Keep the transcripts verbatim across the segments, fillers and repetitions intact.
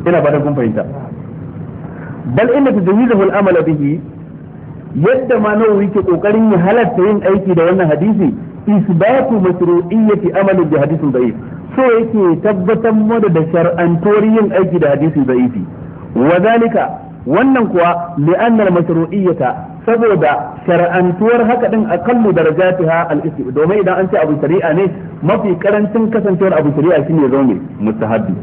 ina ba da kun fahimta bal inna tajwizahu al-amal bihi yadda ma nawawi ke kokarin ya halatta yin aiki da wannan hadisi isbatu mashru'iyyati amali bi hadithin da'if so yake tabbatar mu da shar'antuwar yin aiki da hadisi da'ifi wa zalika wannan kuwa li'anna al-mashru'iyyata saboda shar'antuwar haka din aqallu darajatiha al-ism domin idan an ce abu shari'a ne mafi karancin kasancewar abu shari'a shine zo ne mustahabbi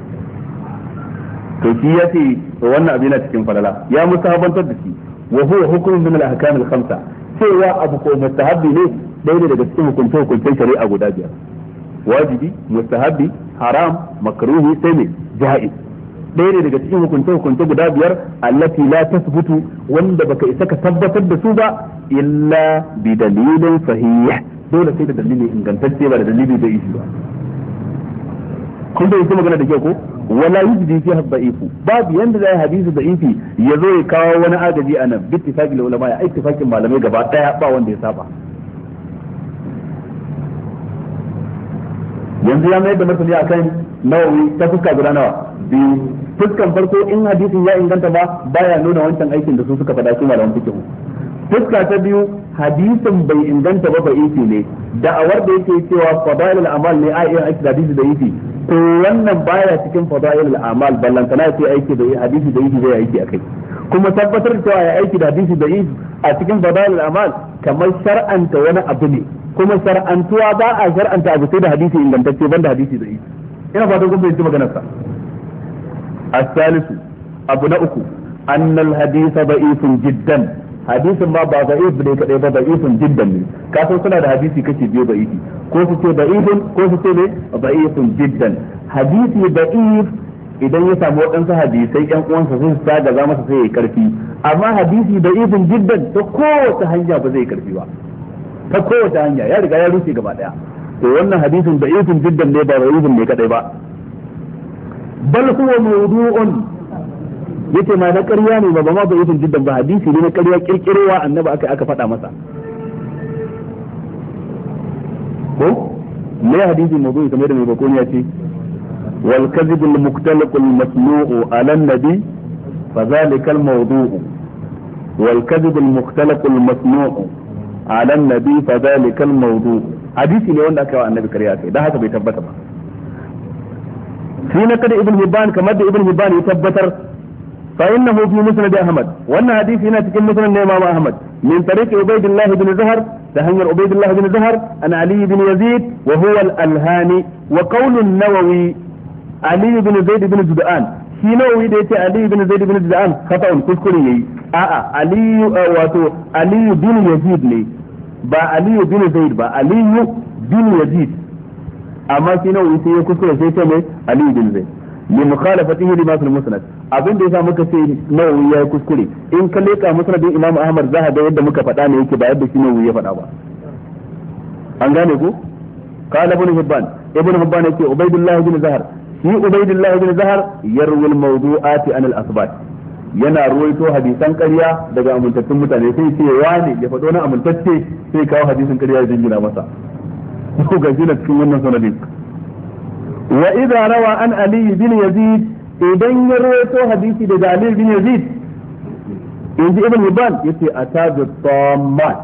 to shi yace wannan abin yana cikin falala ya mustahabantar da shi wa huwa hukmun min al-ahkam al-khamsa cewa abu ko mustahabbi ne dai ne daga cikin hukunce hukuncen shari'a guda biyar wajibi mustahabbi haram makruhi sai ne jaiz ɗaya ne daga cikin hukunce hukunce guda biyar allati la tasbutu wanda baka isa ka tabbatar da su ba illa bi dalilin sahih dole sai da dalili ingantacce ba da dalili da isi ba kun da yake magana da ke ko wala yujdi fi hadaifu babu yanda zai hadisi da ifi yazo ya kawo wani agaji anan bi ittifaqil ulama ya ittifaqin malamai gaba daya ba wanda ya saba yanzu ya mai da martani akan nawawi ta fuska guda nawa biyu fuskan farko in hadisin ya inganta ba baya nuna wancan aikin da su suka faɗa su malaman fiqh fuska ta biyu hadisin bai inganta ba bai yi ne da'awar da yake cewa fadailul amal ne a iya aiki da hadisi da yi to wannan baya cikin fadailul amal ballantana ce aiki da hadisi da yi zai aiki akai kuma tabbatar da cewa ya aiki da hadisi da yi a cikin fadailul amal kamar shar'anta wani abu ne kuma shar'antuwa ba a shar'anta abu sai da hadisi ingantacce banda hadisi da yi ina fatan kun fahimci maganar sa الثالث أبو نأكو أن الحديث ضعيف جدا حديث ما با ضعيف بليك إذا ضعيف جدا كافر سنة حديثي كشي بيو ضعيف كوف سي ضعيف كوف سي ضعيف جدا حديثي ضعيف idan ya samu waɗansu hadisai ƴan uwansa sun sa da za masa sai ya karfi amma hadisi da ibn jiddan ta kowace hanya ba zai karfi ba ta kowace hanya ya riga ya rushe gaba daya to wannan hadisin da ibn jiddan ne ba ibn ne kadai ba bal huwa mawdu'un yace ma na ƙarya ne ba ba ma ba yufin jiddan ba hadisi ne na ƙarya kirkirewa annabi aka aka faɗa masa ko me hadisi mawdu'i kamar da mai bakoni ya ce wal kadhib al muqtalaq al masnu'u ala an-nabi fa dhalika al mawdu'u wal kadhib al muqtalaq al masnu'u ala an-nabi fa dhalika al mawdu'u hadisi ne wanda aka yi wa annabi ƙarya kai dan haka bai tabbata ba في نقد ابن هبان كما ابن هبان يتبتر فإنه في مسند أحمد وأن حديث هنا تكون مسند الإمام أحمد من طريق عبيد الله بن زهر تهنير عبيد الله بن زهر عن علي بن يزيد وهو الألهاني وقول النووي علي بن زيد بن جدعان في نووي ديتي علي بن زيد بن جدعان خطأ تذكرني آآ علي واتو علي بن يزيد لي با علي بن زيد با علي بن يزيد amma shi nawa sai ya kuskure sai ce mai Ali bin Zaid li mukhalafatihi lima fil musnad abin da yasa muka ce nawawi ya kuskure in ka leka musnadin Imam Ahmad za ka ga yadda muka faɗa ne yake ba yadda shi nawawi ya faɗa ba an gane ko qala ibn Hibban ibn Hibban yake Ubaydullah bin Zahar shi Ubaydullah bin Zahar yarwi al mawdu'ati an al asbat yana ruwaito hadisan ƙarya daga amintattun mutane sai ce wani ya faɗo na amintacce sai kawo hadisin ƙarya ya jingina masa ko ga shi cikin wannan sanadin wa idza rawa an ali bin yazid idan ya rawaito hadisi daga ali bin yazid inji ibn hibban yace atabu tammat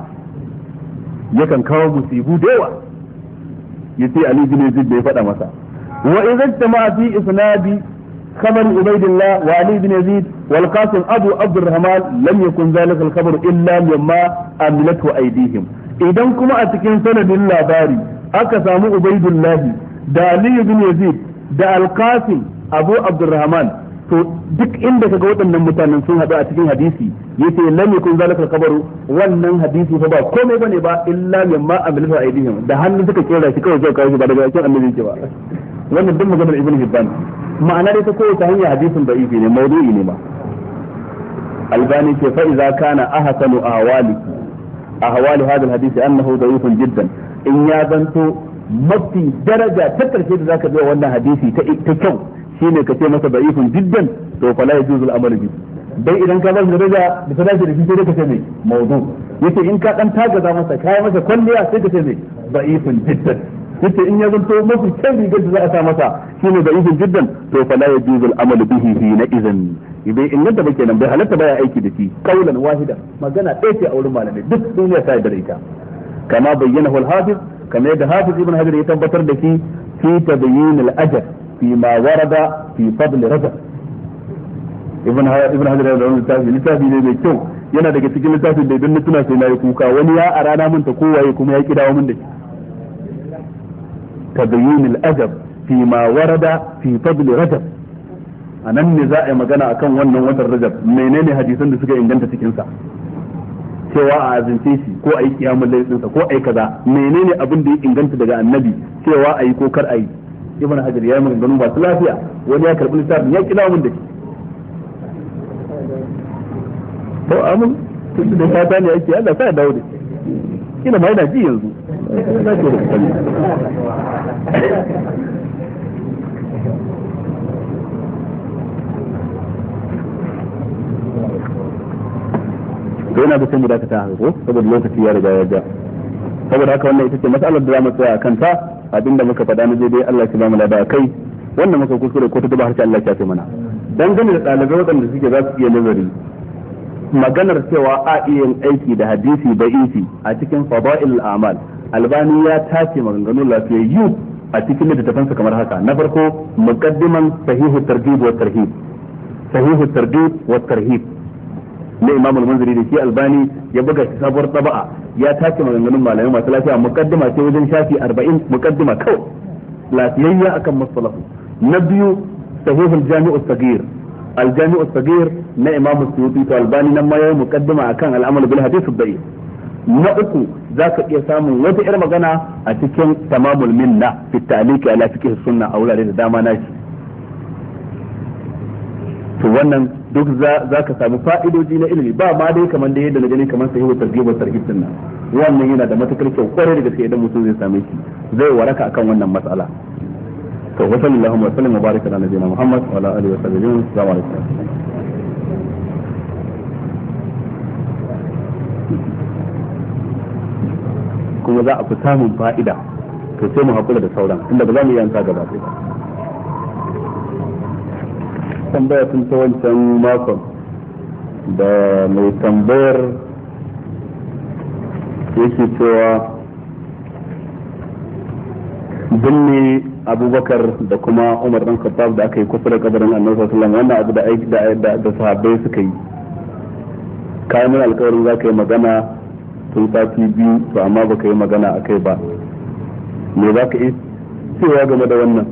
yakan kawo musibu da yawa yace ali bin yazid bai faɗa masa wa idza istama'a fi isnadi خبر عبيد الله وعلي بن يزيد والقاسم ابو عبد الرحمن لم يكن ذلك الخبر الا مما عملته ايديهم idan kuma a cikin sanadin labari aka samu ubaidullahi da ali bin yazid da alqasim abu abdurrahman to duk inda kaga waɗannan mutanen sun haɗu a cikin hadisi yace lam yakun zalika al-khabaru wannan hadisi fa ba komai bane ba illa mimma amilatu aydihim da hannun suka kera shi kawai zai kawo shi ba daga cikin annabi ce ba wannan duk maganar ibn hibban ma'ana dai ta kowace hanya hadisin da'ifi ne mawdu'i ne ma albani ce fa idza kana ahsanu ahwaliki ahwali hadha alhadith annahu da'ifun jiddan in ya zanto mafi daraja ta karshe da zaka biya wannan hadisi ta ta kyau shine ka ce masa da'ifun jiddan to fala yajuzu al-amal bi dai idan ka bar daraja da ta dace da shi sai ka ce mai mawdu yace in ka dan tagaza masa kai masa kulliya sai ka ce mai da'ifun jiddan yace in ya zanto mafi kyan rigar da za a sa masa shine da izin jiddan to fala yajuzu al-amalu bihi fi na idan idan in yadda ba kenan bai halatta baya aiki da shi kaulan wahida magana ɗaya ce a wurin malamai duk duniya ta yarda da ita kama bayyana al-hafiz kama yadda hafiz ibn hajar ya tabbatar da shi fi tabayyin al-ajr fi ma warada fi fadl rajab ibn hajar ibn hajar da wannan tafi littafi ne mai kyau yana daga cikin littafin da idan na tuna sai na yi kuka wani ya a rana mun ta kowaye kuma ya kidawo mun da shi tabayyin al-ajab fi ma warada fi fadl rajab anan ne za a yi magana akan wannan watan rajab menene hadisan da suka inganta cikin sa cewa a azince shi ko a yi kiyamul layl sa ko a yi kaza menene abin da ya inganta daga annabi cewa a yi ko kar a yi ibn hajar ya yi maganganu ba su lafiya wani ya karbi littafin ya kidawo mun da shi to amin tun da fata ne ake Allah sai dawo da kina mai da ji yanzu na ce to yana da sai mu dakata haka ko saboda lokaci ya riga ya ja saboda haka wannan ita ce mas'alar da zamu tsaya akan ta abinda muka faɗa na dai Allah ya ba mu lada kai wannan muka kuskure ko ta duba harshe Allah ya ce mana dangane da ɗalibai waɗanda suke za su iya nazari maganar cewa a iya yin aiki da hadisi da isi a cikin fada'il al-a'mal albani ya tace maganganu lafiyayyu a cikin littattafansa kamar haka na farko muqaddiman sahihu targhib wa tarhib sahihu targhib wa tarhib na imam al-munziri da shi albani ya buga shi sabuwar taba'a ya tace maganganun malamai masu lafiya muqaddima ce wajen shafi arba'in muqaddima kawai lafiyayya akan mustalahu na biyu sahihu al-jami' as-saghir al-jami' as-saghir na imam as-suyuti to albani nan ma yayi muqaddima akan al-amal bil hadith ad-da'if na uku zaka iya samun wata yar magana a cikin tamamul minna fi ta'liqi ala fiqh sunna a wurare da dama nashi to wannan duk za ka samu fa'idoji na ilimi ba ma dai kamar da yadda na gani kamar sahihu targhib wa tarhib din nan wannan yana da matukar kyau kwarai da gaske idan mutum zai same shi zai waraka akan wannan mas'ala to wa sallallahu wa sallam wa baraka ala nabiyina muhammad wa ala alihi wa sahbihi assalamu alaikum kuma za a fi samun fa'ida to sai mu hakura da sauran inda ba za mu yi yanka gaba ɗaya ba tambaya tun ta wancan makon da mai tambayar yake cewa binne abubakar da kuma umar dan khattab da aka yi kusa da kabarin annabi sallallahu alaihi wasallam wannan abu da aiki da da sahabbai suka yi kayan mun alƙawarin za ka yi magana tun sati biyu to amma baka yi magana akai ba me za ka yi cewa game da wannan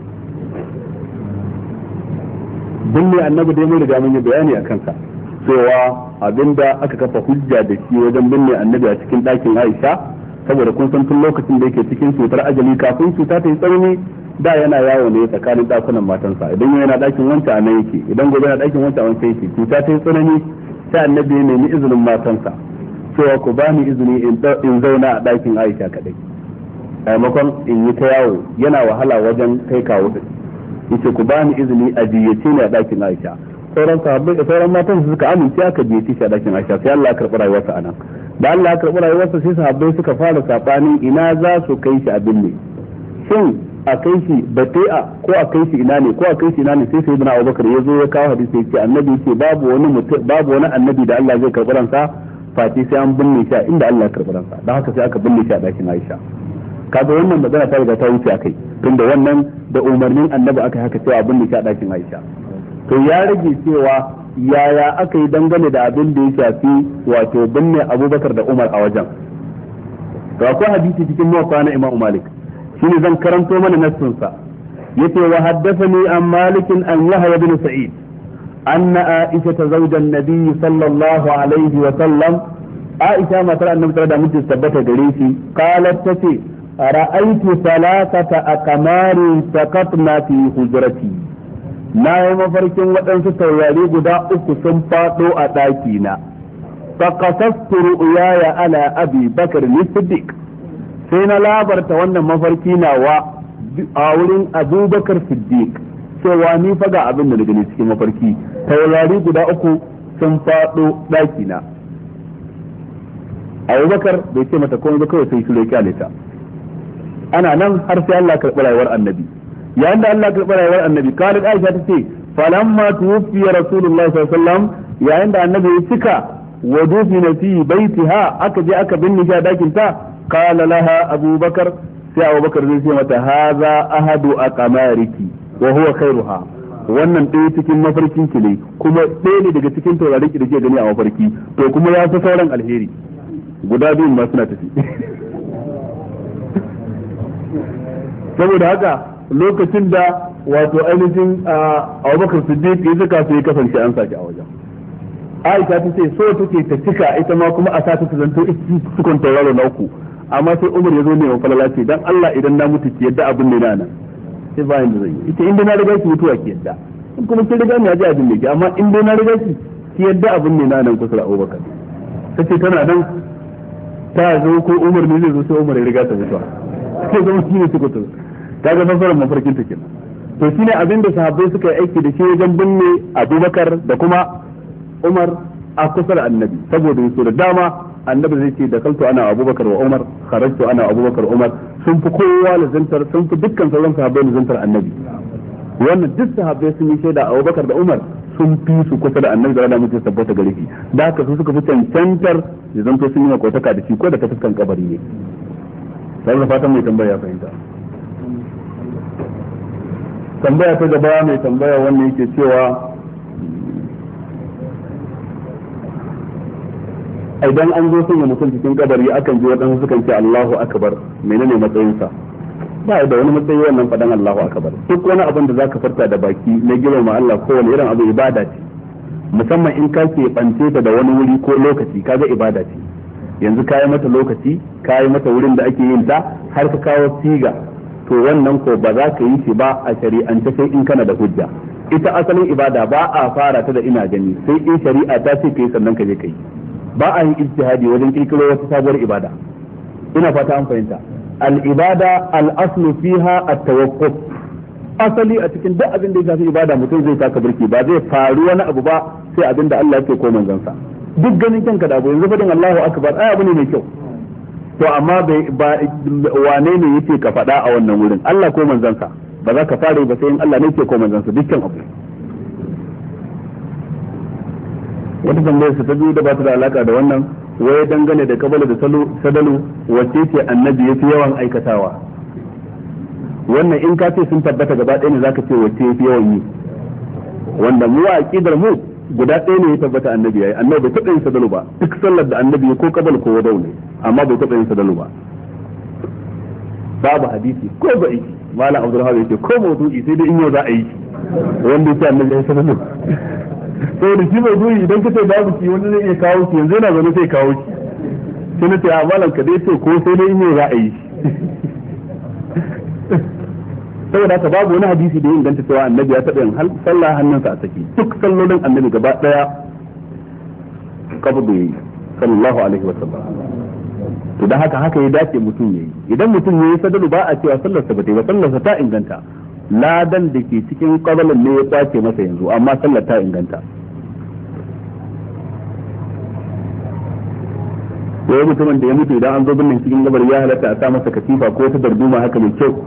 binne annabi dai mun riga mun yi bayani a kansa cewa abinda aka kafa hujja da shi wajen binne annabi a cikin ɗakin Aisha saboda kun san tun lokacin da yake cikin cutar ajali kafin cuta ta yi tsanani da yana yawo ne tsakanin ɗakunan matansa idan yana ɗakin wancan a nan yake idan gobe yana ɗakin wancan a wancan yake cuta ta yi tsanani sai annabi ya nemi izinin matansa cewa ku ba ni izini in zauna a ɗakin Aisha kadai a maimakon in yi ta yawo yana wahala wajen kai kawo da yace ku bani izini a jiyace ne a dakin Aisha sauran sahabbai da sauran matan su suka amince aka jiyace shi a dakin Aisha sai Allah ya karɓi rayuwarsa anan da Allah ya karɓi rayuwarsa sai sahabbai suka fara sabanin ina za su kai shi abin ne shin a kai shi bati'a ko a kai shi ina ne ko a kai shi ina ne sai sayyidina Abubakar ya zo ya kawo hadisi yace annabi yace babu wani mutum babu wani annabi da Allah zai karɓi ransa fati sai an binne shi inda Allah ya karɓi ransa dan haka sai aka binne shi a dakin Aisha kaga wannan magana ta riga ta wuce akai tunda wannan da umarnin annabi aka haka cewa abin da ke a dakin Aisha to ya rage cewa yaya aka yi dangane da abin da ya shafi wato binne Abubakar da Umar a wajen to akwai hadisi cikin muwatta na Imam Malik shine zan karanto mana nassin sa yace wa haddathani an Malik an Yahya bin Sa'id anna Aisha zawjan nabiy sallallahu alaihi wa sallam Aisha matar annabi tare da mutum tabbata gare shi qalat tace ra'aitu salasata aqmari saqatna fi hujrati na yi mafarkin waɗansu taurari guda uku sun faɗo a ɗaki na faqasastu ru'yaya ala abi bakr as-siddiq sai na labarta wannan mafarki nawa a wurin abubakar siddiq cewa ni fa ga abin da na gani cikin mafarki taurari guda uku sun faɗo ɗaki na abubakar bai ce mata komai ba kawai sai shi roƙi alita ana nan har sai Allah karɓi rayuwar annabi yayin da Allah karɓi rayuwar annabi kalit Aisha ta ce falamma tuwfiya rasulullahi sallallahu alaihi wasallam yayin da annabi ya cika wa dufina fi baitiha aka je aka binne shi a dakin ta qala laha abubakar sai abubakar zai ce mata haza ahadu aqamariki wa huwa khairuha wannan ɗaya cikin mafarkin ki ne kuma ɗaya ne daga cikin taurarin ki da ke gani a mafarki to kuma ya fi sauran alheri guda biyun ma suna tafi saboda haka lokacin da wato ainihin abubakar siddiq ya saka sai ya kasance an saki a wajen Aisha ta ce so take ta cika ita ma kuma a sata ta zanto cikin tauraro na uku amma sai Umar ya zo ne wa falala ce dan Allah idan na mutu ki yadda abin ne na nan sai bayan da zai yi ita inda na riga ki mutuwa ki yadda in kuma kin riga ni aje abin ne ki amma in dai na riga ki ki yadda abin ne na nan kusa da Abubakar tace tana nan ta zo ko Umar ne zai zo sai Umar ya riga ta mutuwa sai zama shi ne suka to kaga fasarar mafarkin ta kenan to shine abin da sahabbai suka yi aiki da shi wajen binne Abubakar da kuma Umar a kusa da Annabi saboda yaso da dama Annabi zai ce da kalto ana Abubakar wa Umar kharajtu ana Abubakar Umar sun fi kowa lazantar sun fi dukkan sauran sahabbai lazantar Annabi wannan duk sahabbai sun yi shaida Abubakar da Umar sun fi su kusa da Annabi da Allah mutum tabbata gare shi da haka su suka fi cancantar da zanto sun yi makotaka da shi ko da ta fuskan kabari ne sai da fatan mai tambaya ya fahimta tambaya ta gaba mai tambaya wannan yake cewa idan an zo sanya mutum cikin kabari akan ji waɗansu sukan ce Allahu akbar menene matsayinsa ba da wani matsayi wannan faɗan Allahu akbar duk wani abin da zaka farta da baki na girmama Allah ko wani irin abu ibada ce musamman in ka ke bance ta da wani wuri ko lokaci kaga ibada ce yanzu ka yi mata lokaci ka yi mata wurin da ake yin ta har ka kawo siga to wannan ko ba za ka yi shi ba a shari'ance sai in kana da hujja ita asalin ibada ba a fara ta da ina gani sai in shari'a ta ce kai sannan ka je kai ba a yin ijtihadi wajen kirkiro wata sabuwar ibada ina fata an fahimta al ibada al aslu fiha at tawakkuf asali a cikin duk abin da ya shafi ibada mutum zai taka burki ba zai faru wani abu ba sai abin da Allah yake ko manzon sa duk ganin kanka da abu yanzu fadin Allahu akbar ai abu ne mai kyau to amma ba wane ne yake ka faɗa a wannan wurin Allah ko manzon sa ba za ka fara ba sai in Allah ne yake ko manzon sa dukkan abu wata tambayar su ta biyu da ba ta da alaka da wannan waye dangane da kabala da sadalu wacce ce annabi yafi yawan aikatawa wannan in ka ce sun tabbata gaba ɗaya ne zaka ce wacce yafi yawan yi wanda mu a aqidar mu guda ɗaya ne ya tabbata annabi yayi annabi bai taɓa yin sadalu ba duk sallar da annabi ya ko kabal ko wadau ne amma bai taɓa yin sadalu ba babu hadisi ko ba'i malam abdurrahman yake ko mawdu'i sai dai in yau za a yi wanda yake annabi ya sadalu sai da shi mawdu'i idan kace babu shi wanda zai iya kawo shi yanzu yana zaune sai kawo shi sai na ce a malam ka dai ce ko sai dai in yau za a yi saboda haka babu wani hadisi da ya inganta cewa annabi ya taɓa yin sallah hannunsa a saki duk sallolin annabi gaba daya kabdu yayi sallallahu alaihi wa sallam to dan haka haka ya dace mutum yayi idan mutum yayi sadalu ba a cewa sallarsa ba ta yi ba sallarsa ta inganta ladan da ke cikin kabalin ne ya kwace masa yanzu amma sallar ta inganta wai mutumin da ya mutu idan an zo binnin cikin gabar ya halatta a sa masa katifa ko ta darduma haka mai kyau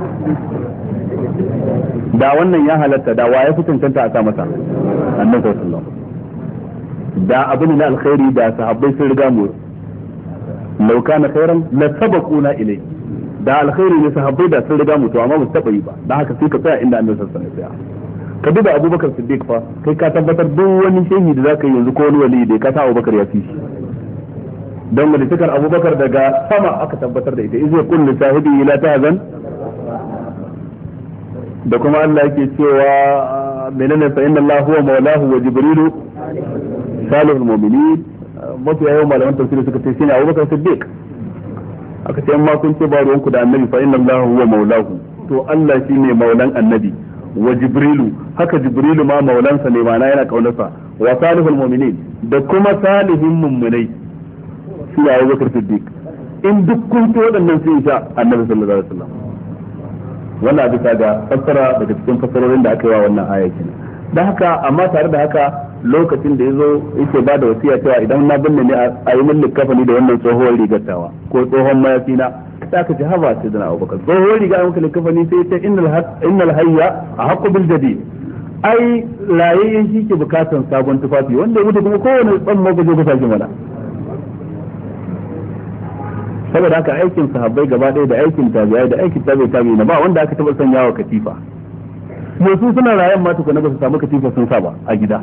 da wannan ya halatta da waye fi cancanta a sa masa annabi sallallahu alaihi wasallam da abin na alkhairi da sahabbai sun riga mu law kana khairan la sabaquna ilai da alkhairi ne sahabbai da sun riga mu to amma ba su taba yi ba dan haka sai ka tsaya inda annabi sallallahu alaihi wasallam ya tsaya ka duba Abubakar Siddiq fa kai ka tabbatar duk wani shehi da zaka yi yanzu ko wani wali da ka sa Abubakar ya fi shi dan wani tikar Abubakar daga sama aka tabbatar da ita izai kullu sahibi ila tahzan da kuma Allah yake cewa menene fa inna Allah huwa maulahu wa jibrilu salihul mu'minin mafi yawan malaman tafsiri suka ce shine Abubakar Siddiq aka ce amma kun ce ba ruwanku da annabi fa inna Allah huwa maulahu to Allah shine maulan annabi wa jibrilu haka jibrilu ma maulansa ne ma yana kaunarsa wa salihul mu'minin da kuma salihin mu'minai shi ya Abubakar Siddiq in duk kun to wadannan sai insha annabi sallallahu alaihi wasallam wannan bisa ga fassara daga cikin fassarorin da aka yi wa wannan aya kenan dan haka amma tare da haka lokacin da yazo yake ba da wasiya cewa idan na binne ne a yi min likafani da wannan tsohuwar rigar tawa ko tsohon mayafi na sai aka ce haba sai dana Abubakar tsohon riga an maka likafani sai ta innal hayya a haqqu bil jadid ai layayyen shi ke bukatan sabon tufafi wanda mutu kuma kowane tsamma gaje ga sake mana saboda haka aikin sahabbai gaba ɗaya da aikin tabi'ai da aikin tabi'i tabi'i na ba wanda aka taba sanya wa katifa yanzu suna rayan ma tukuna ba su samu katifa sun sa ba a gida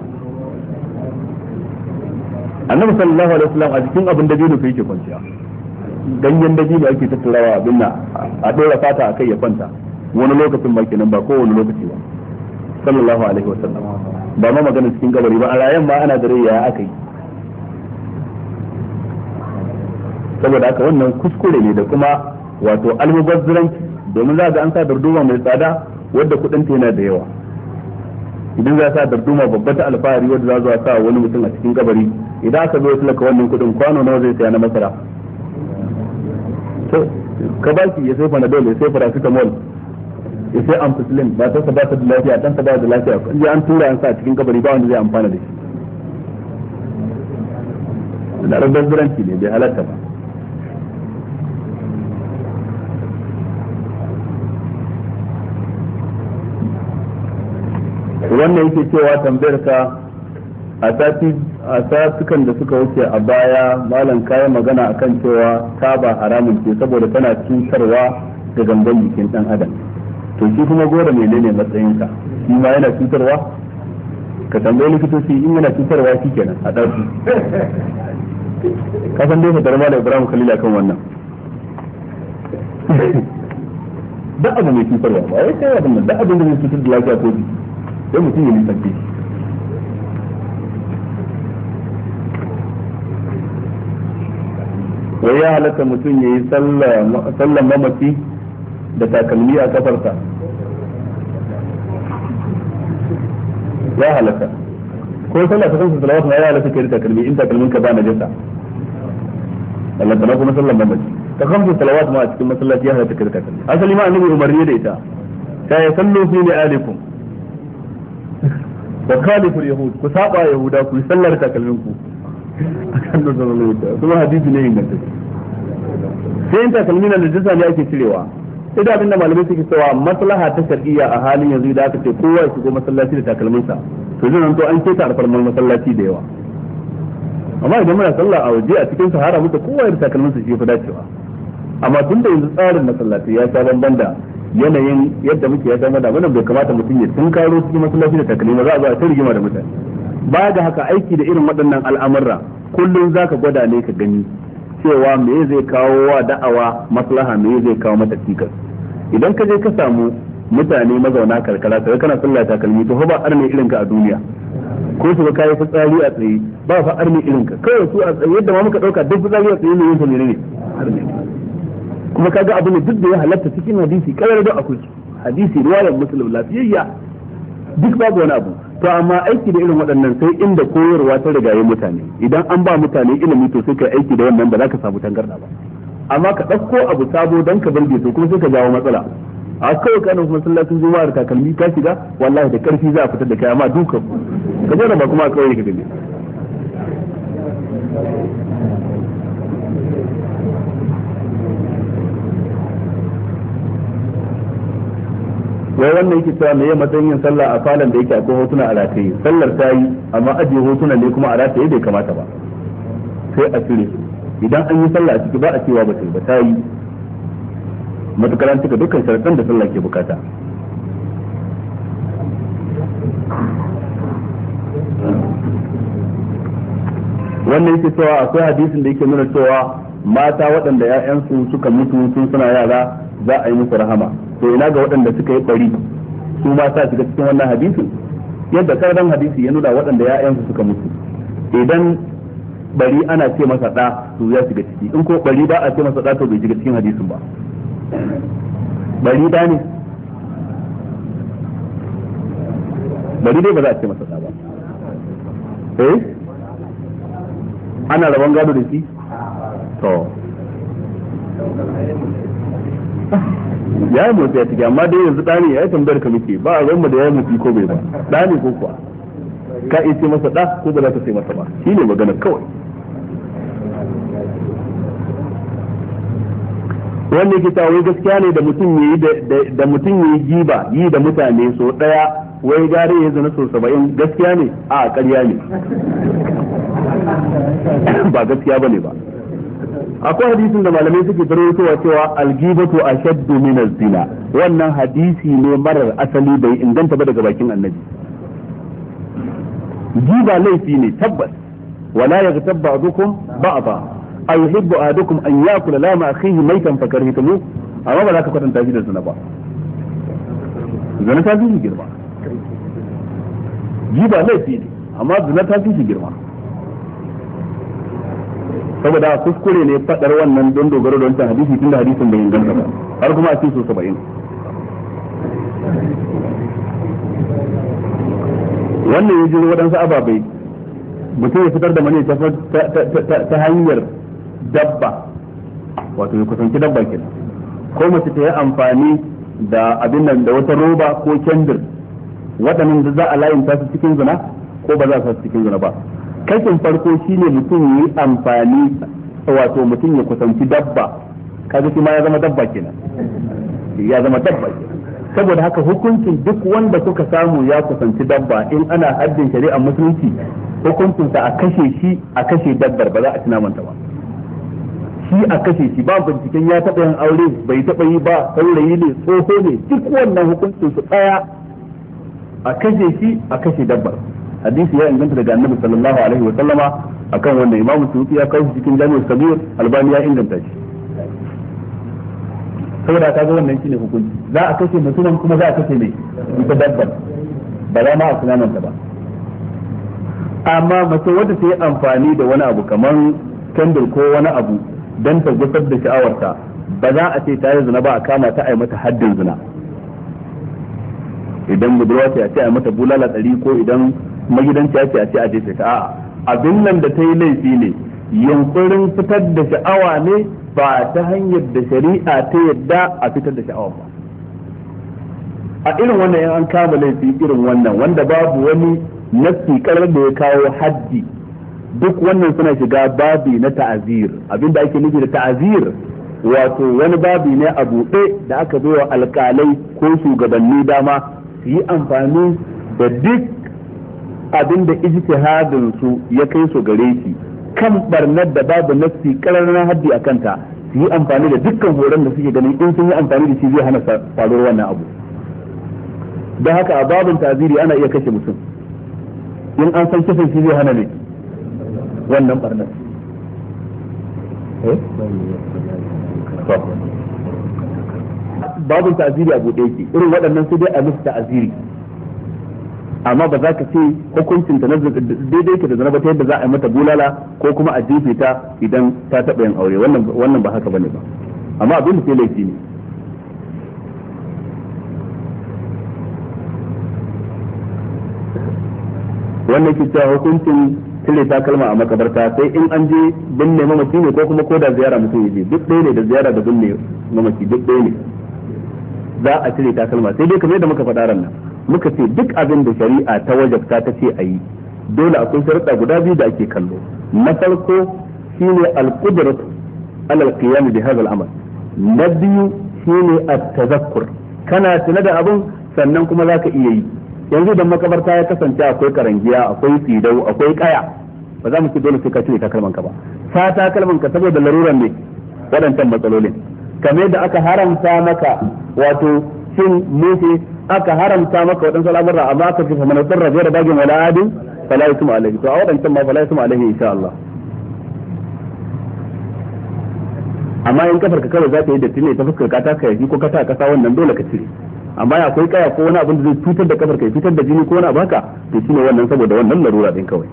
annabi sallallahu alaihi wasallam a cikin abin da dino fa yake kwanciya ganyen dabino ake tattarawa abin nan a dora fata akai ya kwanta wani lokacin ba kenan ba kowane lokaci ba sallallahu alaihi wasallam ba ma magana cikin gabari ba a rayan ma ana da rai ya aka yi saboda haka wannan kuskure ne da kuma wato almubazziranci domin za ga an sa darduma mai tsada wadda kudin ta yana da yawa idan za sa darduma babba ta alfahari wadda za zuwa sa wani mutum a cikin kabari idan aka zo tilaka wannan kudin kwano nawa zai saya na masara to ka baki ya sai panadol ya sai paracetamol ya sai ampicillin ba ta ba ta da lafiya dan ta ba da lafiya in an tura an sa cikin kabari ba wanda zai amfana da shi da rabbanzuranci ne bai halatta ba wannan yake cewa tambayar ka a sati a satukan da suka wuce a baya malam kayan magana akan cewa taba haramun ce saboda tana cutarwa ga gangan jikin dan adam to shi kuma gora menene matsayinka shi ma yana cutarwa ka tambayi likitoci in yana cutarwa shi kenan a ɗauki ka san dai fatar malam Ibrahim Khalil akan wannan da abu mai cutarwa ba wai kai wannan da abin da zai cutar da lafiya ko jiki sai mutum ya nisanci wai ya halatta mutum ya yi sallan mamaci da takalmi a kafarsa ya halatta ko sallah ta kansu salawatu ya halatta kai da takalmi in takalmin ka ba na jasa Allah ta kuma sallan mamaci ta kansu salawatu ma a cikin masallaci ya halatta kai da takalmi asali ma annabi umarni da ita ta ya sallu fi ni alikum wa khaliful yahud ku saba yahuda ku sallar takalmin ku akan da zalunci kuma hadisi ne inganta sai in takalmin da jinsa ne ake cirewa sai da abinda malamai suke cewa maslaha ta shar'iyya a halin yanzu da aka ce kowa ya shigo masallaci da takalmin sa to zan to an keta alfarmar masallaci da yawa amma idan muna sallah a waje a cikin sahara muka kowa da takalmin sa shi ya fi dacewa amma tun da yanzu tsarin masallaci ya sha bamban da yanayin yadda muke ya zama da wannan bai kamata mutum ya tun karo cikin masallaci da takalmi za a zo a ta rigima da mutane ba da haka aiki da irin waɗannan al'amurra kullum zaka gwada ne ka gani cewa me zai kawo wa da'awa maslaha me zai kawo mata cikas idan ka je ka samu mutane mazauna karkara sai kana sallah takalmi to ba arme irin ka a duniya ko su ga kai fitsari a tsaye ba fa arme irin ka kawai su a tsaye yadda ma muka dauka duk fitsari a tsaye ne yin ne ne arme kuma kaga abu ne duk da ya halatta cikin hadisi karar da akwai hadisi riwayar muslim lafiyayya duk babu wani abu to amma aiki da irin waɗannan sai inda koyarwa ta rigaye mutane idan an ba mutane ilimi to sai ka aiki da wannan ba za ka samu tangarda ba amma ka ɗauko abu sabo dan ka burge to kuma sai ka jawo matsala a kawai kana kuma sallacin juma'a da takalmi ka shiga wallahi da karfi za a fitar da kai amma dukan ka je ba kuma a kawai ka gani wai wannan yake cewa meye matsayin yin sallah a falon da yake akwai hotuna a rataye sallar ta yi amma ajiye hotuna ne kuma a rataye bai kamata ba sai a cire idan an yi sallah a ciki ba a cewa ba sai ba ta yi matukar an cika dukkan sharaɗan da sallah ke bukata wannan yake cewa akwai hadisin da yake nuna cewa mata waɗanda 'ya'yansu suka mutu sun suna yara za a yi musu rahama to ina ga waɗanda suka yi bari su ma sa shiga cikin wannan hadisin yadda kardan hadisi ya nuna waɗanda ya'yansu suka mutu idan bari ana ce masa ɗa to ya shiga ciki in ko bari ba a ce masa ɗa to bai shiga cikin hadisin ba bari ɗa ne bari dai ba za a ce masa ɗa ba eh ana rabon gado da shi to ya yi motsi ya ciki amma dai yanzu ɗani ya yi tambayar ka muke ba a zama da ya yi motsi ko bai ba ɗani ko kuwa ka iya ce masa ɗa ko ba za ka ce masa ba shi ne magana kawai wanda yake cewa wai gaskiya ne da mutum yayi da mutum yayi giba yi da mutane so daya wai gare ya zana so saba'in gaskiya ne a ƙarya ne ba gaskiya bane ba. Akwai hadisin da malamai suke tarotowa cewa algibatu ashaddu min az-zina, wannan hadisi ne marar asali bai inganta ba daga bakin annabi. Giba laifi ne tabbas, wala yaghtab ba'dukum ba'da ayuhibbu ahadukum an yakula lama akhihi maytan fakarhitumu, amma ba za ka kwatanta shi da zina ba. Zina ta fi girma, giba laifi ne amma zina ta fi girma. Saboda kuskure ne fadar wannan don dogaro da wancan hadisi tunda hadisin bai inganta ba har kuma a ce so saba'in. Wannan ya jiro waɗansu ababai mutum ya fitar da mani ta hanyar dabba, wato ya kusanci dabba kenan, ko mace ta yi amfani da abin nan da wata roba ko kendir, waɗannan da za a layin su cikin zina ko ba za su cikin zina ba. Kashin farko shine mutum yi amfani, wato mutum ya kusanci dabba, kaga shi ma ya zama dabba kenan, ya zama dabba kenan. Saboda haka hukuncin duk wanda kuka samu ya kusanci dabba in ana haddin shari'ar musulunci, hukuncinsa a kashe shi, a kashe dabbar, ba za a ci namanta ba. Shi a kashe shi, ba binciken ya taɓa yin aure bai taɓa yi ba, saurayi ne tsoho ne, duk wannan hukuncin su ɗaya, a kashe shi a kashe dabbar. Hadisi ya inganta daga annabi sallallahu alaihi wa sallama akan wannan. Imamu Suyuti ya kawo shi cikin Jami'ul Kabir, Albani ya inganta shi. Saboda kaga wannan shine hukunci, za a kashe mutumin kuma za a kashe ne ita dabbar, ba za ma a sunananta ba. Amma mace wadda ta yi amfani da wani abu kamar kendir ko wani abu don ta gusar da sha'awarta, ba za a ce ta yi zina ba a kama ta a yi mata haddin zina. Idan budurwa ce a ce a mata bulala ɗari, ko idan magidanci ce a ce a jefe ta. A'a, abin nan da ta yi laifi ne, yunkurin fitar da sha'awa ne ba ta hanyar da shari'a ta yadda a fitar da sha'awa ba. A irin wannan in an kama laifi irin wannan wanda babu wani nassi karar da ya kawo haddi, duk wannan suna shiga babi na ta'azir. Abinda ake nufi da ta'azir, wato wani babi ne a buɗe da aka bai wa alƙalai ko shugabanni dama su yi amfani da duk abin da ijtihadin su ya kai su gare shi kan barnar da babu nassi kararren haddi a kanta, su yi amfani da dukkan horon da suke ganin in sun yi amfani da shi zai hana faruwar wannan abu. Don haka a babin ta'ziri ana iya kashe mutum in an san kisan shi zai hana ne wannan barnar. Babin ta'ziri a buɗe yake, irin waɗannan sai dai a musu ta'ziri, amma ba za ka ce hukuncin ta daidai ke da zana ba ta yadda za a yi mata bulala ko kuma a jefe ta idan ta taɓa yin aure. Wannan ba haka bane ba, amma abin da sai laifi ne. Wannan ke cewa hukuncin cire takalma a makabarta sai in an je binne mamaci ne ko kuma ko da ziyara mutum ya je, duk ɗaya ne da ziyara da binne mamaci, duk ɗaya ne. Za a cire takalma, sai dai kamar yadda muka faɗa ran nan, muka ce duk abin da shari'a ta wajabta ta ce a yi, dole akwai sharuɗa guda biyu da ake kallo. Na farko shine al-qudratu ala al-qiyam bi hadha al-amal, na biyu shine at-tadhakkur, kana tuna da abin sannan kuma zaka iya yi. Yanzu da makabarta ya kasance akwai karangiya, akwai tsidau, akwai kaya, ba za mu ce dole sai ka cire takalman ka ba. Sa takalman ka saboda laruran ne waɗancan matsalolin, kamar yadda aka haramta maka wato cin mushi, aka haramta maka waɗansu al'amurra, amma aka fi mana sarra da bagin wala adin fala yusma alaihi, to a waɗancan ma fala yusma alaihi insha Allah. Amma in kafar ka kawai za ta yi datti ne ta fuskar ka ta kai ko ka ta kasa, wannan dole ka cire. Amma akwai kaya ko wani abin da zai cutar da kafar ka, fitar da jini ko wani abu haka, to shine wannan saboda wannan larura din kawai.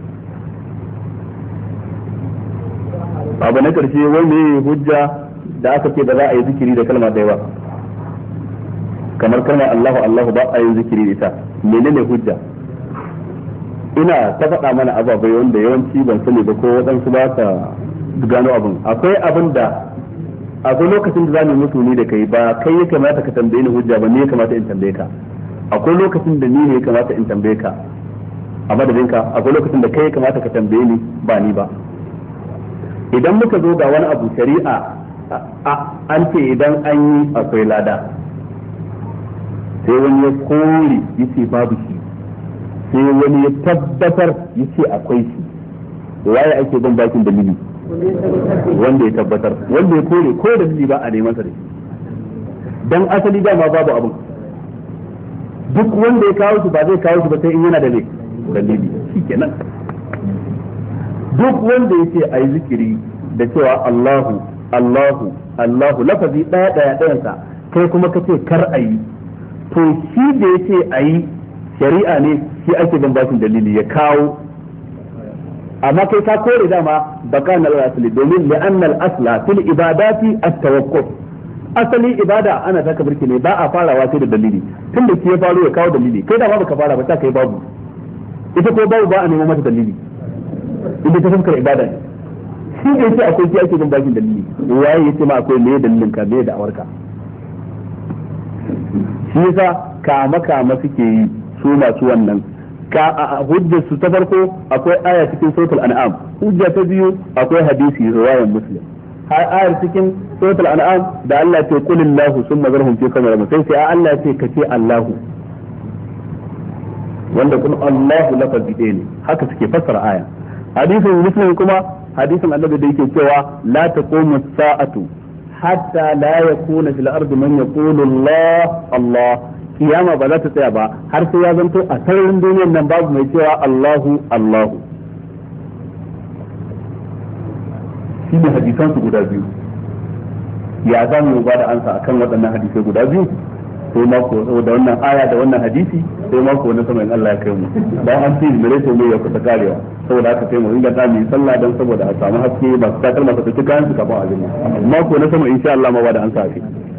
Abu na karshe, wani hujja da aka ce da za a yi zikiri da kalma ɗaya ba, kamar kalmar Allahu Allahu ba a yin zikiri da ita, menene hujja? Ina ta faɗa mana ababai wanda yawanci ban sani ba ko waɗansu ba ka gano abin. Akwai abin da akwai lokacin da za mu mutu ni da kai, ba kai ya kamata ka tambaye ni hujja ba, ni ya kamata in tambaye ka. Akwai lokacin da ni ne ya kamata in tambaye ka a madadin ka, akwai lokacin da kai ya kamata ka tambaye ni ba ni ba. Idan muka zo ga wani abu shari'a an ce idan an yi akwai lada sai wani ya kore yace babu shi sai wani ya tabbatar yace akwai shi waye ake ban bakin dalili wanda ya tabbatar wanda ya kore ko da dalili ba a neman sa da shi dan asali dama babu abin duk wanda ya kawo shi ba zai kawo shi ba sai in yana da ne dalili shikenan duk wanda yace ayi zikiri da cewa Allahu Allahu Allahu lafazi daya daya dayan sa kai kuma kace kar ayi to shi da yace ayi shari'a ne shi ake ban bashin dalili ya kawo amma kai ka kore dama baka na asali domin li'anna al-asla fil ibadati at-tawakkuf asali ibada ana taka birki ne ba a farawa sai da dalili tun da ya faro ya kawo dalili kai da ba baka fara ba ta kai babu ita ko babu ba a neman mata dalili inda ta fuskar ibada ne shi da yake akwai shi ake bin bakin dalili waye yace ma akwai me dalilin ka me da awarka shi yasa kama kama suke yi su masu wannan ka hujjar su ta farko akwai aya cikin suratul an'am hujja ta biyu akwai hadisi riwayar muslim har ayar cikin suratul an'am da Allah ya ce qulillahu summa zarhum fi kamar sai sai Allah ya ce kace Allahu wanda kuma Allahu lafazi ɗaya ne haka suke fassara aya hadisin muslim kuma hadisin annabi da yake cewa la taqumu as-sa'atu hatta la yakuna fil ardi man yaqulu Allah Allah kiyama ba za ta tsaya ba har sai ya zanto a sararin duniyar nan babu mai cewa Allahu Allahu shi ne hadisan su guda biyu ya za mu ba da ansa akan waɗannan hadisai guda biyu sai mako da wannan aya da wannan hadisi sai mako na sama in Allah ya kai mu dan an ce mere to me ya kusa karewa saboda haka sai mu inda da mu yi sallah dan saboda a samu haske ba su takar masu tuka kayan su kafin azumi mako na sama insha Allah ma ba da ansa a